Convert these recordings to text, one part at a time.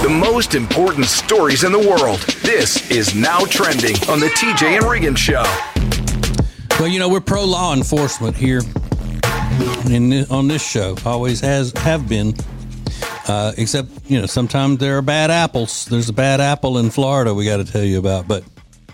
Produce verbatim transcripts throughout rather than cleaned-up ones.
The most important stories in the world. This is Now Trending on the T J and Regan Show. Well, you know, we're pro law enforcement here in this, on this show. Always has have been. Uh, except, you know, sometimes there are bad apples. There's a bad apple in Florida we got to tell you about. But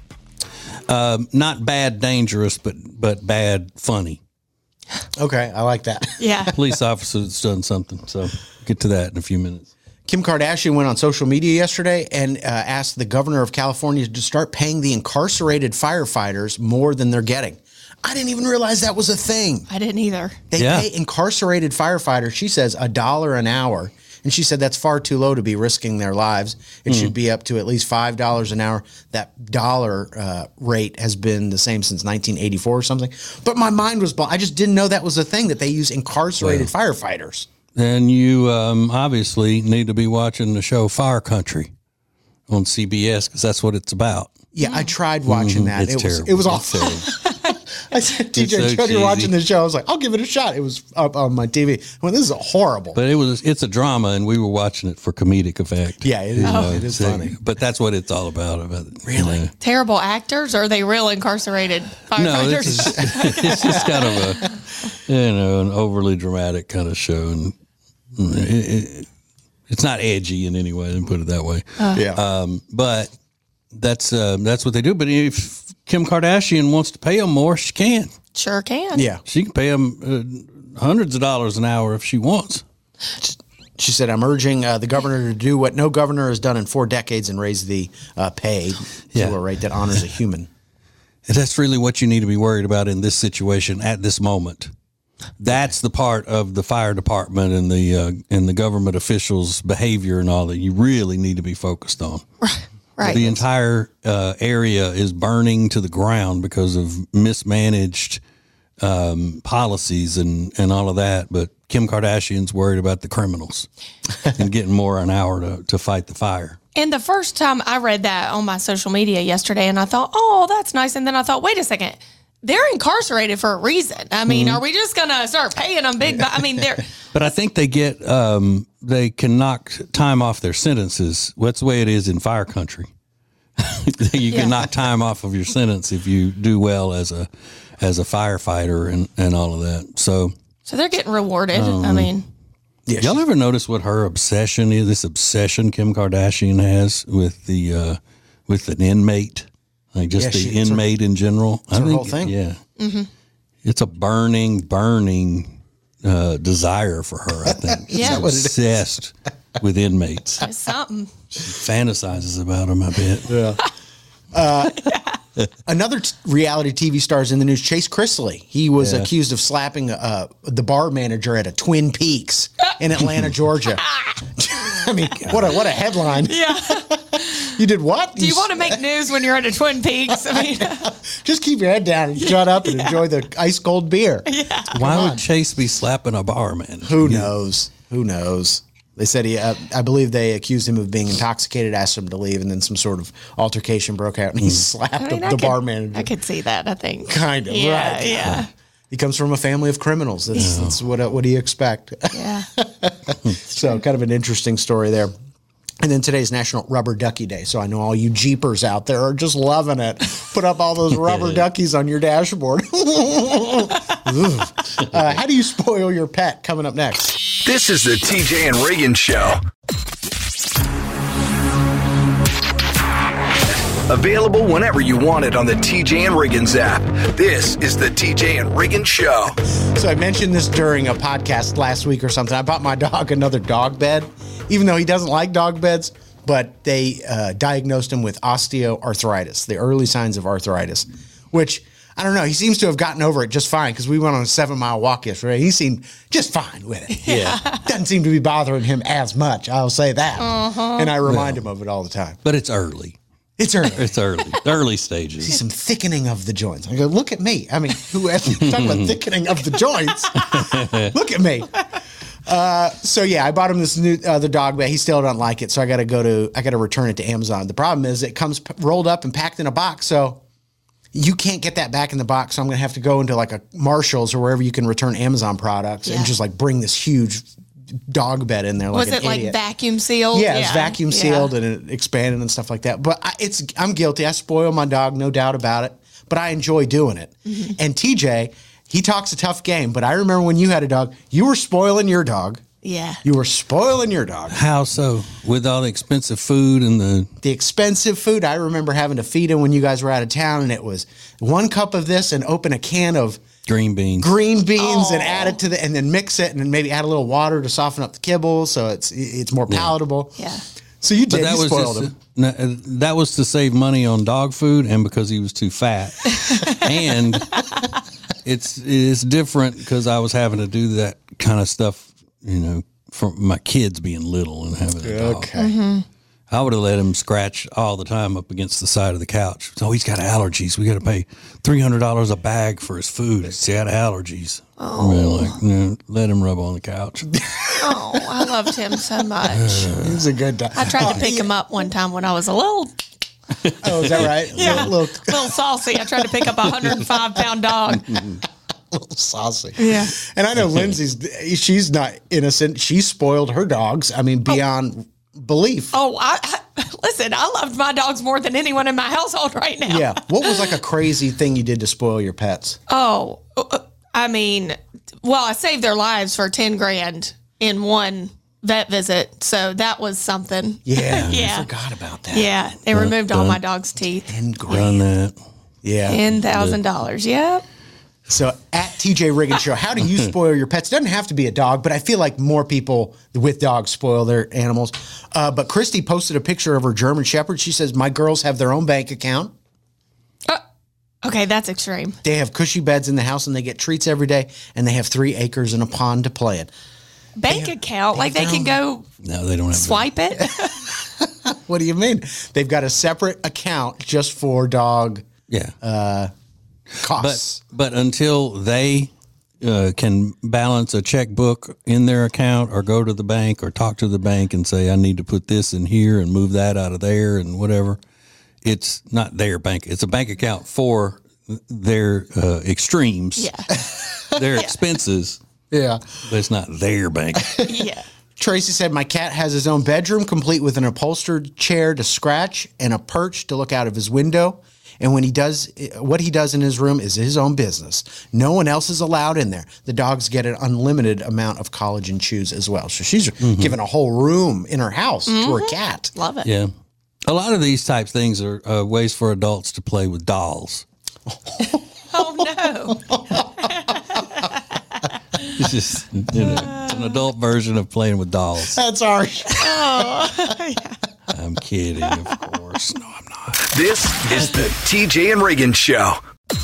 um, not bad dangerous, but, but bad funny. Okay, I like that. Yeah. Police officer that's done something. So get to that in a few minutes. Kim Kardashian went on social media yesterday and uh, asked the governor of California to start paying the incarcerated firefighters more than they're getting. I didn't even realize that was a thing. I didn't either. They Yeah. pay incarcerated firefighters, she says, a dollar an hour. And she said that's far too low to be risking their lives. It mm. should be up to at least five dollars an hour. That dollar uh, rate has been the same since nineteen eighty-four or something. But my mind was blown. I just didn't know that was a thing, that they use incarcerated well, firefighters. And you um, obviously need to be watching the show Fire Country on C B S because that's what it's about. Yeah, I tried watching mm-hmm. that. It's it was terrible. it was awful. I said, T J, so you're watching the show. I was like, I'll give it a shot. It was up on my T V. Well, this is horrible. But it was it's a drama, and we were watching it for comedic effect. Yeah, it is. Oh. It is so, funny. But that's what it's all about. About it, really you know. Terrible actors, or are they real incarcerated firefighters? No, it's just, it's just kind of a you know an overly dramatic kind of show, and it, it, it's not edgy in any way. Let me put it that way. Uh, yeah, um, but that's uh, that's what they do. But if Kim Kardashian wants to pay them more, she can. Sure can. Yeah. She can pay them uh, hundreds of dollars an hour if she wants. She said, I'm urging uh, the governor to do what no governor has done in four decades and raise the uh, pay yeah. to a rate that honors a human. And that's really what you need to be worried about in this situation at this moment. That's the part of the fire department and the uh, and the government officials' behavior and all that you really need to be focused on. Right. Right. The entire uh, area is burning to the ground because of mismanaged um, policies and, and all of that. But Kim Kardashian's worried about the criminals and getting more an hour to, to fight the fire. And the first time I read that on my social media yesterday, and I thought, oh, that's nice. And then I thought, wait a second. They're incarcerated for a reason. I mean, mm-hmm. are we just going to start paying them big? I mean, they're. But I think they get, um, they can knock time off their sentences. That's the way it is in fire country. you yeah. can knock time off of your sentence if you do well as a, as a firefighter and, and all of that. So, so they're getting rewarded. Um, I mean, yeah, y'all ever notice what her obsession is? This obsession Kim Kardashian has with the, uh, with an inmate. Like just yeah, the inmate her, in general. It's I her think, whole thing. Yeah. Mm-hmm. It's a burning, burning uh, desire for her, I think. yeah. She's obsessed with inmates. It's something. She fantasizes about them, I bet. Yeah. Uh, another t- reality T V star is in the news, Chase Chrisley. He was yeah. accused of slapping uh, the bar manager at a Twin Peaks in Atlanta, Georgia. I mean, what a what a headline. Yeah. You did what? Do you, you want to make news when you're at a Twin Peaks? I mean, just keep your head down and shut up and enjoy the ice cold beer. Yeah. Why would Chase be slapping a barman? Who knows? Who knows? They said he, uh, I believe they accused him of being intoxicated, asked him to leave, and then some sort of altercation broke out, and he slapped I mean, the, I the could, bar manager. I could see that, I think. Kind of, yeah, right. Yeah. He comes from a family of criminals. That's, yeah. that's what, what do you expect? Yeah. So kind of an interesting story there. And then today's National Rubber Ducky Day. So I know all you Jeepers out there are just loving it. Put up all those rubber duckies on your dashboard. uh, how do you spoil your pet? Coming up next. This is the T J and Regan Show. Available whenever you want it on the T J and Riggins app. This is the T J and Riggins Show. So I mentioned this during a podcast last week or something. I bought my dog another dog bed, even though he doesn't like dog beds, but they uh, diagnosed him with osteoarthritis, the early signs of arthritis, which, I don't know, he seems to have gotten over it just fine because we went on a seven-mile walk yesterday. He seemed just fine with it. Yeah. Doesn't seem to be bothering him as much, I'll say that. Uh-huh. And I remind him of it all the time. But it's early. It's early. It's early. Early stages. See some thickening of the joints. I go, look at me. I mean, who talking about thickening of the joints? Look at me. Uh, so yeah, I bought him this new uh, the dog bed. He still doesn't like it, so I got to go to I got to return it to Amazon. The problem is it comes p- rolled up and packed in a box, so you can't get that back in the box. So I'm gonna have to go into like a Marshalls or wherever you can return Amazon products yeah. and just like bring this huge dog bed in there. Like Was an it like idiot. vacuum sealed? Yeah, it's vacuum Yeah. sealed and it expanded and stuff like that. But I, it's I'm guilty. I spoil my dog, no doubt about it. But I enjoy doing it. Mm-hmm. And T J, he talks a tough game. But I remember when you had a dog, you were spoiling your dog. Yeah. You were spoiling your dog. How so? With all the expensive food and the The expensive food. I remember having to feed him when you guys were out of town, and it was one cup of this and open a can of green beans. green beans and Oh. add it to the and then mix it and then maybe add a little water to soften up the kibble so it's it's more palatable. Yeah. So you But did. that You was spoiled just, him. no, uh, that was to save money on dog food and because he was too fat. And it's it's different because I was having to do that kind of stuff, you know, from my kids being little and having a dog. Okay. I would have let him scratch all the time up against the side of the couch. So he's got allergies. We got to pay three hundred dollars a bag for his food. He's got allergies. Oh. Like, you know, let him rub on the couch. Oh, I loved him so much. He's a good dog. I tried to pick him up one time when I was a little, Oh, is that right? yeah, A little, little saucy. I tried to pick up a one hundred five pound dog. little saucy. Yeah. And I know Lindsay's, she's not innocent. She spoiled her dogs. I mean, beyond belief. Oh, I, I listen. I loved my dogs more than anyone in my household right now. Yeah. What was like a crazy thing you did to spoil your pets? Oh, uh, I mean, well, I saved their lives for ten grand in one vet visit, so that was something. Yeah. Yeah. I forgot about that. Yeah, they removed all my dog's teeth. Ten Done grand. that. Yeah. Ten thousand dollars. Yep. So at T J Riggins Show, how do you spoil your pets? It doesn't have to be a dog, but I feel like more people with dogs spoil their animals. Uh, but Christy posted a picture of her German Shepherd. She says, my girls have their own bank account. Uh, okay, that's extreme. They have cushy beds in the house and they get treats every day. And they have three acres and a pond to play in. Bank account, like they can go No, they don't have swipe it. What do you mean? They've got a separate account just for dog Yeah. uh, costs. But but until they uh, can balance a checkbook in their account or go to the bank or talk to the bank and say, I need to put this in here and move that out of there and whatever, it's not their bank. It's a bank account for their uh, extremes, Yeah. their expenses, yeah. but it's not their bank. Yeah. Tracy said, my cat has his own bedroom complete with an upholstered chair to scratch and a perch to look out of his window. And when he does, what he does in his room is his own business. No one else is allowed in there. The dogs get an unlimited amount of collagen chews as well. So she's Mm-hmm. given a whole room in her house to her cat. Love it. Yeah. A lot of these types things are uh, ways for adults to play with dolls. Oh no. It's just, you know, it's an adult version of playing with dolls. That's our. I'm kidding, of course. No, I'm not. This is the T J and Reagan Show.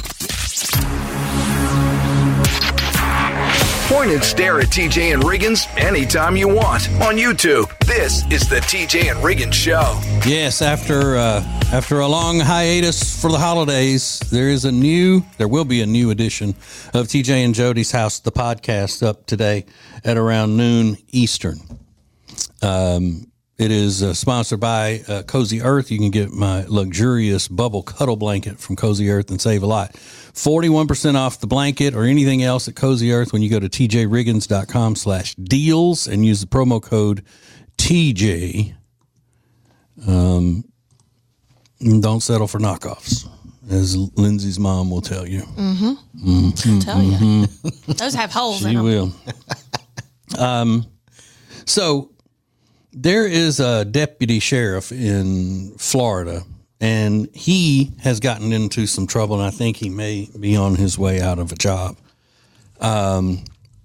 Point and stare at T J and Riggins anytime you want on YouTube. This is the T J and Riggins Show. Yes, after uh, after a long hiatus for the holidays, there is a new, there will be a new edition of T J and Jody's House, the podcast, up today at around noon Eastern. Um, it is uh, sponsored by uh, Cozy Earth. You can get my luxurious bubble cuddle blanket from Cozy Earth and save a lot. forty-one percent off the blanket or anything else at Cozy Earth when you go to t j riggins dot com slash deals and use the promo code T J. Um, don't settle for knockoffs, as Lindsay's mom will tell you. I'll tell you. Those have holes in She them. will. um, so there is a deputy sheriff in Florida, and he has gotten into some trouble, and I think he may be on his way out of a job. Um,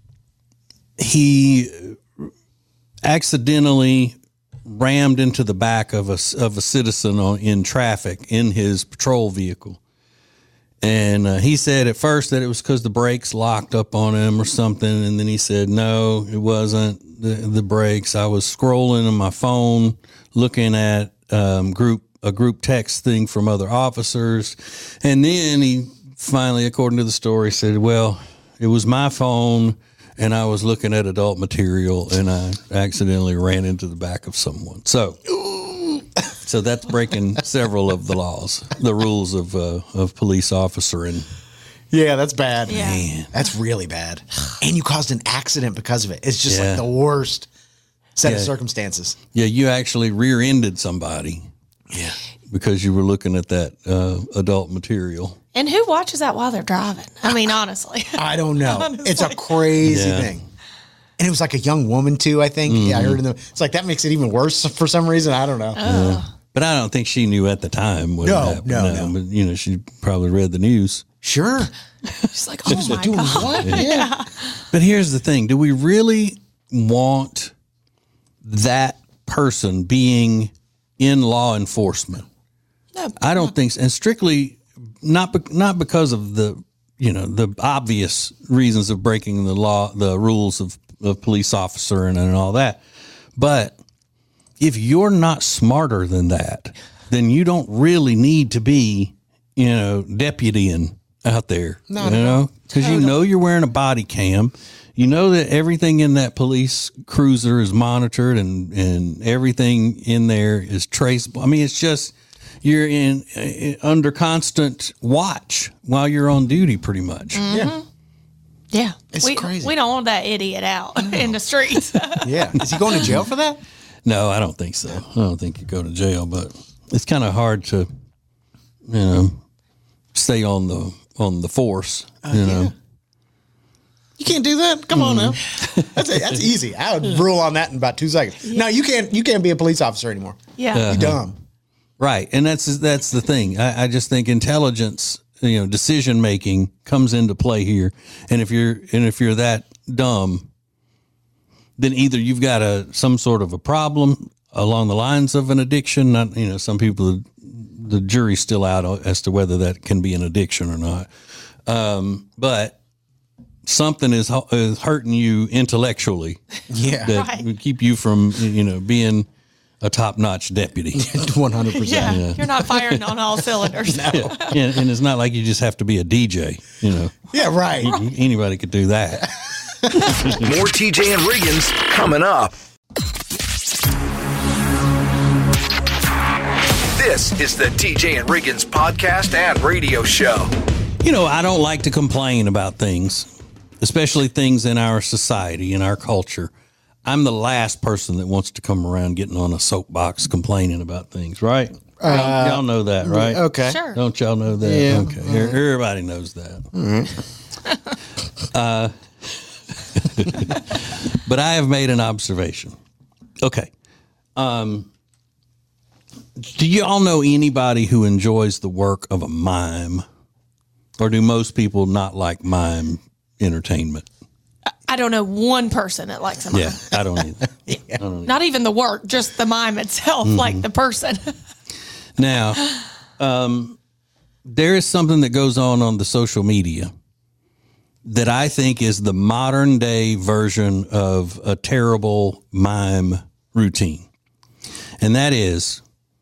he accidentally rammed into the back of a, of a citizen on, in traffic in his patrol vehicle. And uh, he said at first that it was because the brakes locked up on him or something. And then he said, no, it wasn't the, the brakes. I was scrolling on my phone, looking at um, group a group text thing from other officers. And then he finally, according to the story, said, well, it was my phone and I was looking at adult material and I accidentally ran into the back of someone. So... So that's breaking several of the laws, the rules of uh, of police officering. Yeah, that's bad. Yeah. Man. That's really bad. And you caused an accident because of it. It's just Yeah. like the worst set of Yeah. circumstances. Yeah, you actually rear-ended somebody. Yeah. Because you were looking at that uh, adult material. And who watches that while they're driving? I mean, honestly. I don't know. It's a crazy Yeah. thing. And it was like a young woman too, I think. Mm-hmm. Yeah, I heard in the it's like that makes it even worse for some reason. I don't know. Oh. But I don't think she knew at the time. What No, had happened. no, no. But, you know, she probably read the news. Sure. She's like, oh my Doing God. what? Yeah. But here's the thing. Do we really want that person being in law enforcement? No. I don't think so. And strictly not be, not because of the, you know, the obvious reasons of breaking the law, the rules of, of police officer and, and all that. But if you're not smarter than that, then you don't really need to be, you know, deputying out there, No, you no, know, because you know you're wearing a body cam. You know that everything in that police cruiser is monitored and, and everything in there is traceable. I mean, it's just you're in uh, under constant watch while you're on duty, pretty much. Yeah. Yeah. It's we, crazy. We don't want that idiot out in the streets. Yeah. Is he going to jail for that? No, I don't think so. I don't think you go to jail, but it's kind of hard to, you know, stay on the on the force. You know, You can't do that. Come on now. That's it. That's easy. I would rule on that in about two seconds. No, you can't. You can't be a police officer anymore. Yeah. You're dumb. right? And that's that's the thing. I, I just think intelligence, you know, decision making comes into play here. And if you're and if you're that dumb, then either you've got a some sort of a problem along the lines of an addiction. Not, you know, some people, the jury's still out as to whether that can be an addiction or not. Um, but something is, is hurting you intellectually Yeah. that Right. would keep you from, you know, being a top-notch deputy. One hundred Yeah. percent. You're not firing on all cylinders. Yeah. And, and it's not like you just have to be a D J, you know. Yeah. Right. Anybody could do that. More T J and Riggins coming up. This is the T J and Riggins podcast and radio show. You know, I don't like to complain about things, especially things in our society, in our culture. I'm the last person that wants to come around getting on a soapbox complaining about things, right? y'all, y'all know that, right? Okay. Sure. Don't y'all know that? Yeah. Okay. Everybody knows that. uh, but I have made an observation. Okay. Um, do you all know anybody who enjoys the work of a mime? Or do most people not like mime entertainment? I don't know one person that likes a mime. Yeah, I don't either. I don't either. Not even the work, just the mime itself, Mm-hmm. like the person. Now, um, there is something that goes on on the social media that I think is the modern day version of a terrible mime routine. And that is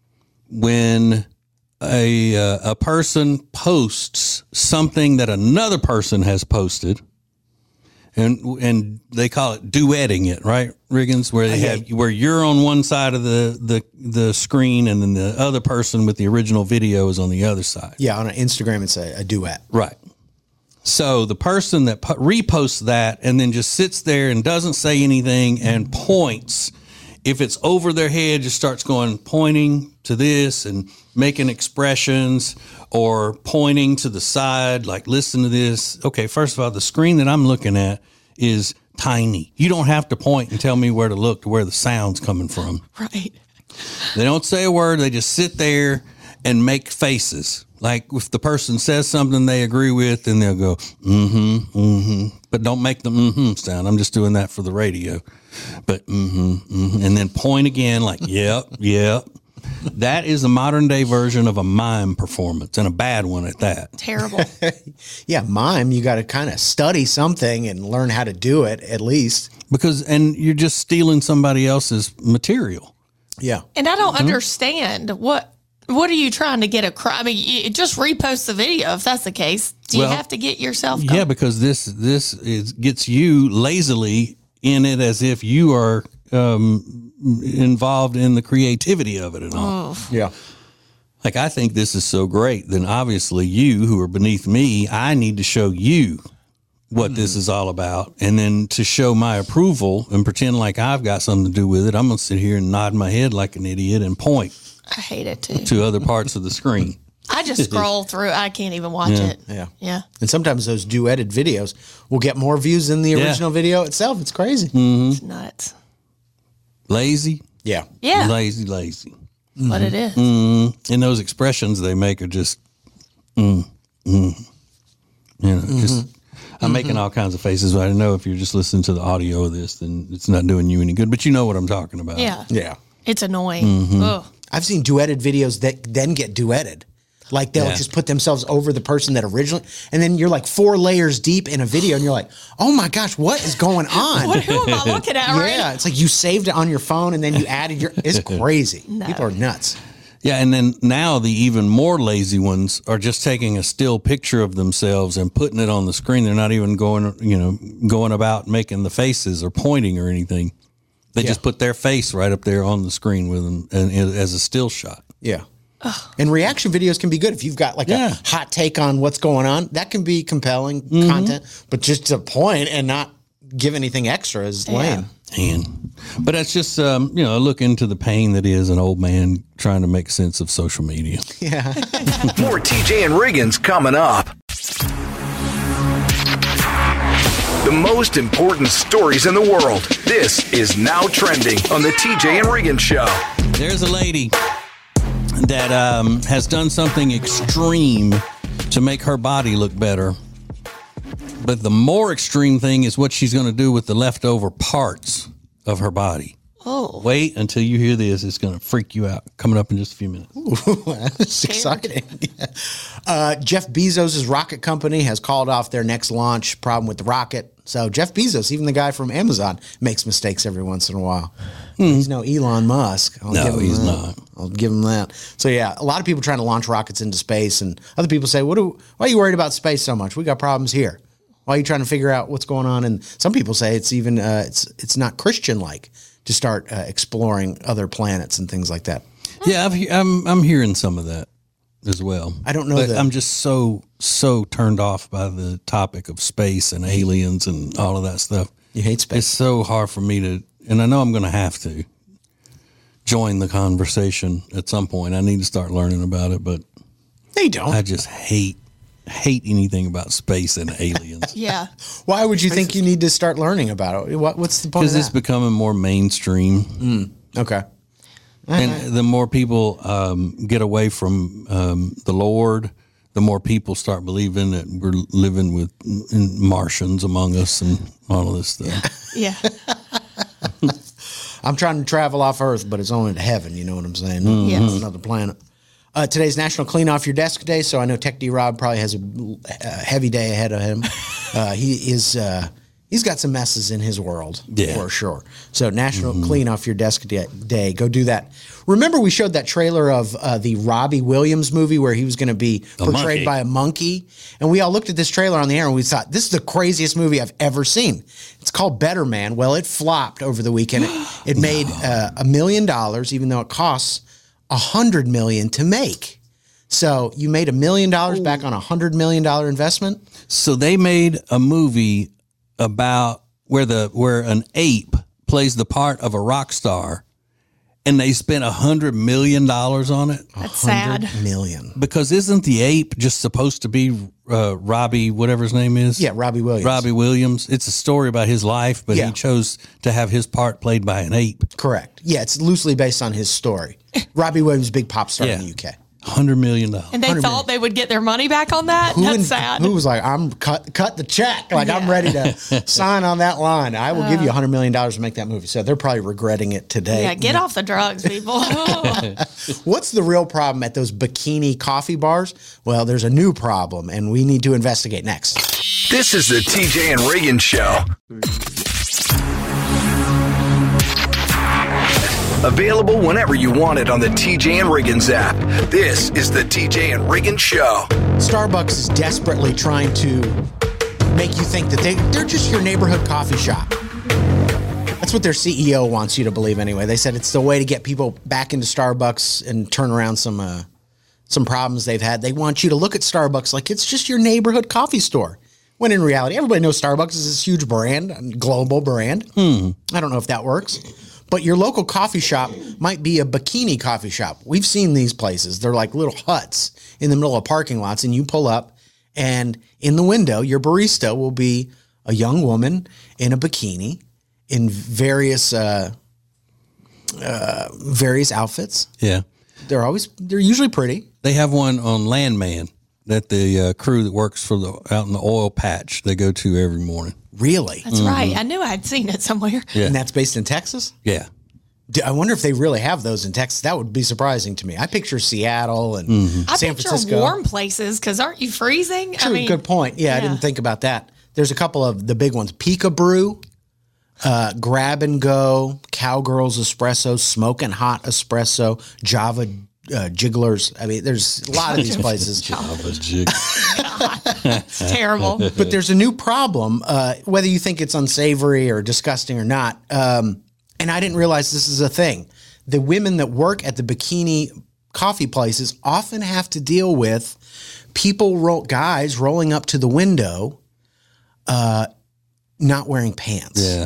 when a uh, a person posts something that another person has posted, and and they call it duetting it, right, Riggins, where they have where you're on one side of the, the the screen and then the other person with the original video is on the other side. Yeah. On Instagram, it's a, a duet. Right. So the person that po- reposts that and then just sits there and doesn't say anything and points, if it's over their head, just starts going, pointing to this and making expressions or pointing to the side, like, listen to this. Okay, first of all, the screen that I'm looking at is tiny. You don't have to point and tell me where to look to where the sound's coming from. Right. They don't say a word. They just sit there and make faces. Like if the person says something they agree with, then they'll go, mm-hmm, mm-hmm. But don't make the mm-hmm sound. I'm just doing that for the radio. But mm-hmm, mm-hmm. And then point again like, yep, yep. That is a modern day version of a mime performance, and a bad one at that. Terrible. Yeah. Mime, you got to kind of study something and learn how to do it at least. Because, and you're just stealing somebody else's material. Yeah. And I Mm-hmm. don't understand what what are you trying to get across? I mean, you just repost the video if that's the case. Do you Well, have to get yourself? Yeah, because this this is gets you lazily in it as if you are um, involved in the creativity of it and all. Yeah. Like, I think this is so great. Then obviously you who are beneath me, I need to show you what mm. this is all about. And then to show my approval and pretend like I've got something to do with it, I'm going to sit here and nod my head like an idiot and point. I hate it too. To other parts of the screen. I just scroll through. I can't even watch yeah. it. Yeah. Yeah. And sometimes those duetted videos will get more views than the original yeah. video itself. It's crazy. Mm-hmm. It's nuts. Lazy. Yeah. Yeah. Lazy, lazy. Mm-hmm. What it is. Mm-hmm. And those expressions they make are just, mm, mm. You know, mm-hmm. just, I'm mm-hmm. making all kinds of faces. But I know if you're just listening to the audio of this, then it's not doing you any good. But you know what I'm talking about. Yeah. Yeah. It's annoying. Mm-hmm. Ugh. I've seen duetted videos that then get duetted. Like they'll Yeah. just put themselves over the person that originally, and then you're like four layers deep in a video and you're like, oh my gosh, what is going on? What, who am I looking at right Yeah, it's like you saved it on your phone and then you added your, it's crazy. No. People are nuts. Yeah, and then now the even more lazy ones are just taking a still picture of themselves and putting it on the screen. They're not even going, you know, going about making the faces or pointing or anything. They Yeah. just put their face right up there on the screen with them and, and as a still shot. Yeah. And reaction videos can be good if you've got like Yeah. a hot take on what's going on. That can be compelling mm-hmm. content, but just to point and not give anything extra is Yeah. lame. And, but that's just, um, you know, a look into the pain that is an old man trying to make sense of social media. Yeah. More T J and Riggins coming up. The most important stories in the world. This is Now Trending on the T J and Riggins Show. There's a lady that um, has done something extreme to make her body look better. But the more extreme thing is what she's going to do with the leftover parts of her body. Oh. Wait until you hear this. It's going to freak you out. Coming up in just a few minutes. Ooh, that's exciting. uh, Jeff Bezos' rocket company has called off their next launch. Problem with the rocket. So Jeff Bezos, even the guy from Amazon, makes mistakes every once in a while. Hmm. He's no Elon Musk. I'll No, give him he's that. not. I'll give him that. So yeah, a lot of people trying to launch rockets into space, and other people say, "What? Do, why are you worried about space so much? We got problems here. Why are you trying to figure out what's going on?" And some people say it's even uh, it's it's not Christian-like to start uh, exploring other planets and things like that. Yeah, I've, he- I'm I'm hearing some of that as well. I don't know But the- I'm just so so turned off by the topic of space and aliens and all of that stuff. You hate space. It's so hard for me to, and I know I'm going to have to join the conversation at some point. I need to start learning about it, but They don't. I just hate hate anything about space and aliens. Yeah. Why would you think you need to start learning about it? What, what's the point of Because it's that? becoming more mainstream. Okay. And the more people um, get away from um, the Lord, the more people start believing that we're living with Martians among us and all of this stuff. Yeah. I'm trying to travel off Earth, but it's only to heaven. You know what I'm saying? Mm-hmm. Yes. Another planet. Uh, today's National Clean Off Your Desk Day, so I know Tech D Rob probably has a, a heavy day ahead of him. Uh, he is uh, he's got some messes in his world Yeah. for sure. So National Clean Off Your Desk Day, Day, go do that. Remember, we showed that trailer of uh, the Robbie Williams movie where he was going to be A portrayed monkey. by a monkey, and we all looked at this trailer on the air and we thought this is the craziest movie I've ever seen. It's called Better Man. Well, it flopped over the weekend. It, it made uh, a million dollars, even though it costs a hundred million to make. So you made a million dollars back on a hundred million dollar investment. So they made a movie about where the where an ape plays the part of a rock star, and they spent a hundred million dollars on it. That's sad. Million. Because isn't the ape just supposed to be uh, Robbie, whatever his name is? Yeah, Robbie Williams. Robbie Williams. It's a story about his life, but Yeah. he chose to have his part played by an ape. Correct. Yeah, it's loosely based on his story. Robbie Williams, big pop star in Yeah. the U K. Hundred million dollars. And they one hundred thought they would get their money back on that? Who That's in- sad. Who was like, I'm cut cut the check. Like I'm Yeah. ready to sign on that line. I will give you a hundred million dollars to make that movie. So they're probably regretting it today. Yeah, get off the drugs, people. What's the real problem at those bikini coffee bars? Well, there's a new problem, and we need to investigate next. This is the T J and Riggins Show. Available whenever you want it on the T J and Riggins app. This is the T J and Riggins Show. Starbucks is desperately trying to make you think that they, they're just your neighborhood coffee shop. That's what their C E O wants you to believe anyway. They said it's the way to get people back into Starbucks and turn around some uh, some problems they've had. They want you to look at Starbucks like it's just your neighborhood coffee store. When in reality, everybody knows Starbucks is this huge brand, a global brand. Hmm. I don't know if that works. But your local coffee shop might be a bikini coffee shop. We've seen these places. They're like little huts in the middle of parking lots, and you pull up, and in the window, your barista will be a young woman in a bikini in various uh, uh, various outfits. Yeah. They're always, they're usually pretty. They have one on Landman that the uh, crew that works for the out in the oil patch, they go to every morning. Really? That's mm-hmm. right. I knew I'd seen it somewhere. Yeah. And that's based in Texas? Yeah. I wonder if they really have those in Texas. That would be surprising to me. I picture Seattle and mm-hmm. San I picture Francisco. warm places because aren't you freezing? True, I mean, good point. Yeah, yeah, I didn't think about that. There's a couple of the big ones. Pika Brew, uh, Grab and Go, Cowgirls Espresso, Smoking Hot Espresso, Java uh, Jigglers. I mean, there's a lot of these places. Java Jig. It's terrible. But there's a new problem, uh, whether you think it's unsavory or disgusting or not. Um, and I didn't realize this is a thing. The women that work at the bikini coffee places often have to deal with people, ro- guys rolling up to the window, uh, not wearing pants. Yeah.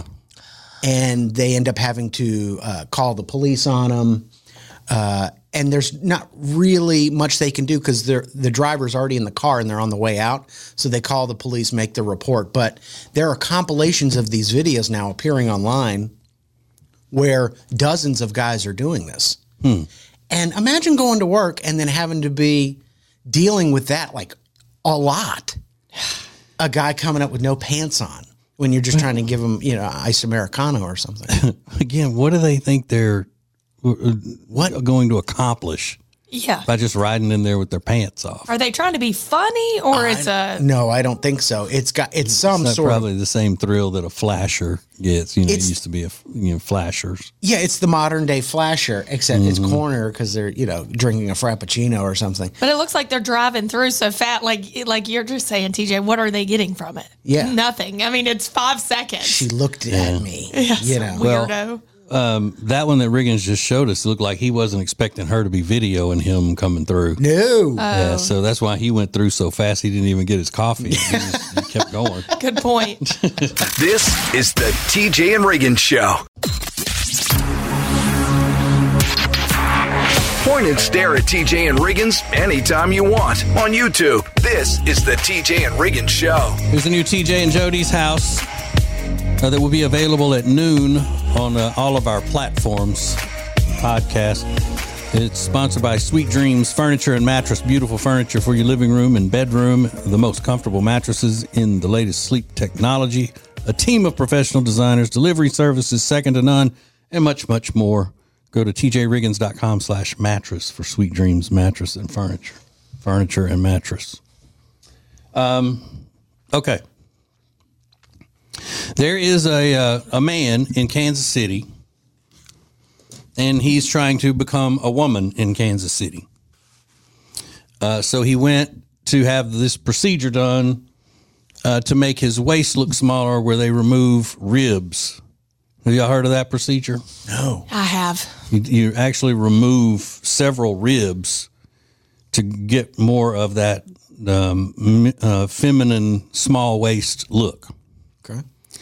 And they end up having to uh, call the police on them. Uh, and there's not really much they can do because the driver's already in the car and they're on the way out. So they call the police, make the report. But there are compilations of these videos now appearing online where dozens of guys are doing this. Hmm. And imagine going to work and then having to be dealing with that like a lot. A guy coming up with no pants on when you're just trying to give him, you know, iced Americano or something. Again, what do they think they're what going to accomplish? Yeah. By just riding in there with their pants off. Are they trying to be funny or I, it's a... No, I don't think so. It's got, it's some it's sort probably of... the same thrill that a flasher gets. You know, it It's- used to be a, you know, flashers. Yeah, it's the modern day flasher, except Mm-hmm. it's corner because they're, you know, drinking a Frappuccino or something. But it looks like they're driving through so fat. Like like you're just saying, T J, what are they getting from it? Yeah. Nothing. I mean, it's five seconds. She looked at me, Yes, you know. weirdo. Um, that one that Riggins just showed us looked like he wasn't expecting her to be videoing him coming through. No. Yeah, so that's why he went through so fast he didn't even get his coffee. He, just, he kept going. Good point. This is the T J and Riggins Show. Point and stare at T J and Riggins anytime you want on YouTube. This is the T J and Riggins Show. There's a new T J and Jody's house uh, that will be available at noon on uh, all of our platforms podcast. It's sponsored by Sweet Dreams Furniture and Mattress. Beautiful furniture for your living room and bedroom. The most comfortable mattresses in the latest sleep technology. A team of professional designers, delivery services second to none, and much, much more. Go to tjriggins.com slash mattress for Sweet Dreams Mattress and Furniture. Furniture and Mattress. Um, okay. There is a uh, a man in Kansas City, and he's trying to become a woman in Kansas City. Uh, so he went to have this procedure done uh, to make his waist look smaller, where they remove ribs. Have y'all heard of that procedure? No. I have. You, you actually remove several ribs to get more of that um, uh, feminine small waist look. Okay.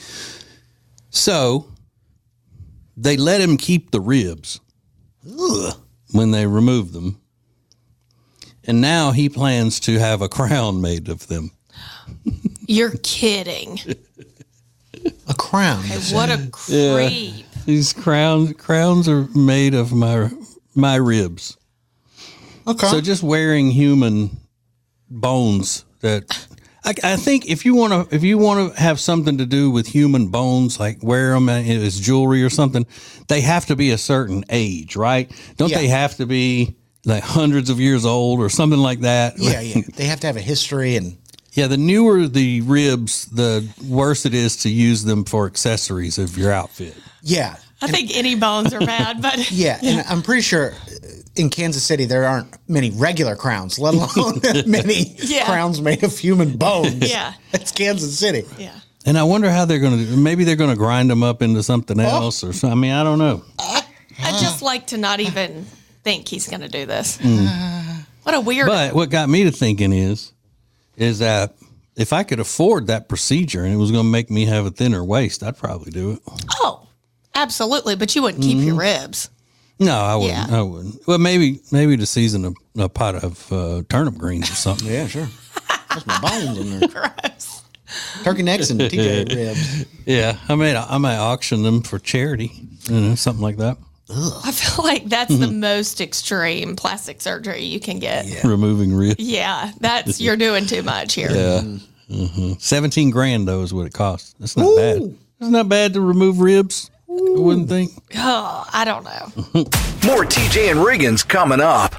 So they let him keep the ribs Ugh. when they remove them. And now he plans to have a crown made of them. You're kidding. A crown. Hey, what a creep. These crowns crowns are made of my my ribs. Okay. So just wearing human bones that I, I think if you want to if you want to have something to do with human bones, like wear them as jewelry or something, they have to be a certain age, right? Don't Yeah. they have to be like hundreds of years old or something like that? Yeah, yeah. They have to have a history and... Yeah, the newer the ribs, the worse it is to use them for accessories of your outfit. Yeah. I think any bones are bad, but Yeah, and I'm pretty sure in Kansas City there aren't many regular crowns, let alone many Yeah. crowns made of human bones. Yeah. It's Kansas City. yeah. And I wonder how they're going to do. Maybe they're going to grind them up into something else or something. I mean, I don't know. I'd just like to not even think he's going to do this. What a weird. But what got me to thinking is, is that if I could afford that procedure and it was going to make me have a thinner waist, I'd probably do it. Oh, absolutely. But you wouldn't keep Mm-hmm. your ribs. No, I wouldn't. Yeah. I wouldn't. Well, maybe maybe to season a, a pot of uh, turnip greens or something. Yeah, sure. There's my bones in there. Gross. Turkey necks and T J ribs. Yeah, I may I might auction them for charity, you know, something like that. I feel like that's the most extreme plastic surgery you can get. Yeah, Removing ribs. that's you're doing too much here. Yeah. Mm-hmm. Seventeen grand though is what it costs. That's not bad. It's not bad to remove ribs. I wouldn't think. Oh, I don't know. More T J and Riggins coming up.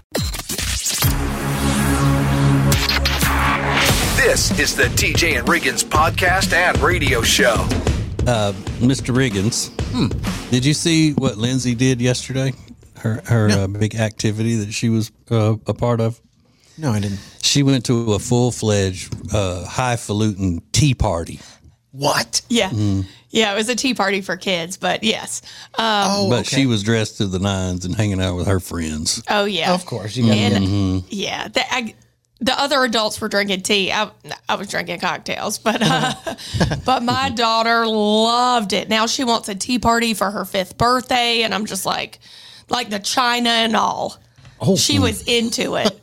This is the T J and Riggins podcast and radio show. Mister Riggins, hmm. did you see what Lindsay did yesterday? Her her no. uh, big activity that she was uh, a part of. No, I didn't. She went to a full fledged uh, highfalutin tea party. What? Yeah. Yeah, it was a tea party for kids, but yes. Um, Oh, But okay. she was dressed to the nines and hanging out with her friends. oh, yeah. Of course, you got And Mm-hmm. yeah, the, I, the other adults were drinking tea. I, I was drinking cocktails, but uh, but my daughter loved it. Now she wants a tea party for her fifth birthday, and I'm just like, like the china and all. Oh. She was into it.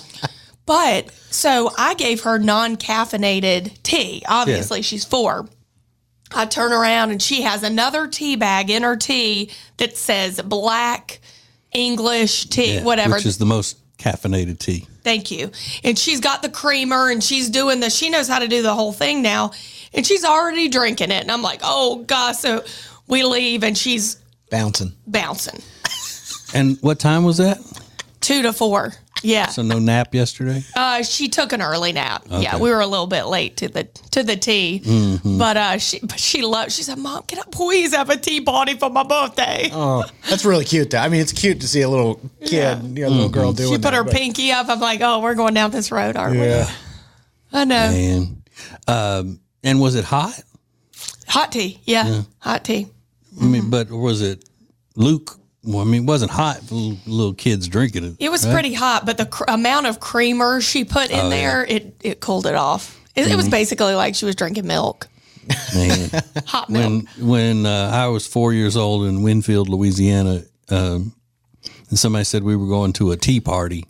But so I gave her non-caffeinated tea. Obviously, Yeah. she's four. I turn around and she has another tea bag in her tea that says black English tea, Yeah, whatever. Which is the most caffeinated tea. Thank you. And she's got the creamer and she's doing the, she knows how to do the whole thing now. And she's already drinking it. And I'm like, oh gosh. So we leave and she's Bouncing. bouncing. And what time was that? Two to four. Yeah. So no nap yesterday? Uh, she took an early nap. Yeah, we were a little bit late to the to the tea, but uh, she but she loved. She said, "Mom, can I please have a tea party for my birthday?" Oh, that's really cute, though. I mean, it's cute to see a little kid, Yeah. you know, a little girl doing She put that, her but- pinky up. I'm like, "Oh, we're going down this road, aren't Yeah. we?" I know. And um, and was it hot? Hot tea. Yeah, hot tea. I mean, but was it Luke? Well, I mean, it wasn't hot for little, little kids drinking it. It was right? pretty hot, but the cr- amount of creamer she put in Oh, there, it it cooled it off. It, it was basically like she was drinking milk, Man. hot milk. when when uh, I was four years old in Winfield, Louisiana, um, and somebody said we were going to a tea party,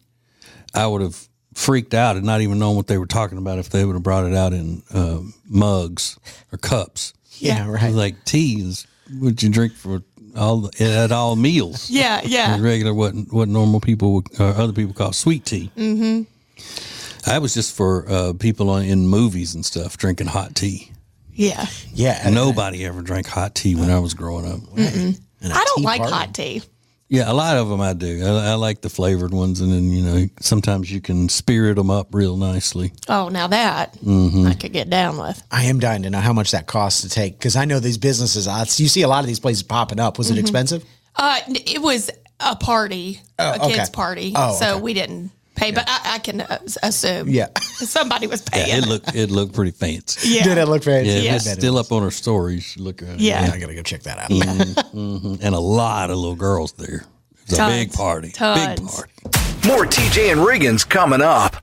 I would have freaked out and not even known what they were talking about if they would have brought it out in uh, mugs or cups. Yeah, right. Like tea is what you drink for all the, at all meals. Yeah, yeah. Regular what what normal people would, or other people call sweet tea. Mm-hmm. That was just for uh, people on, in movies and stuff drinking hot tea. Yeah. Yeah. and- Nobody ever drank hot tea when I was growing up. and a I don't tea like party. hot tea. Yeah, a lot of them I do. I, I like the flavored ones, and then you know sometimes you can spirit them up real nicely. Oh, now that Mm-hmm. I could get down with. I am dying to know how much that costs to take, because I know these businesses, I, you see a lot of these places popping up. Was it expensive? Uh, it was a party, a okay. kids' party, Oh, so okay. we didn't pay. But I, I can uh, assume, Yeah. somebody was Yeah, paying. it looked it looked pretty fancy. Yeah. Did it look fancy? Yeah, Yeah. it's still up on her story. You should look at it. Yeah. Yeah, I got to go check that out. Mhm. And a lot of little girls there. It was a Tons. big party. Big Tons. party. More T J and Riggins coming up.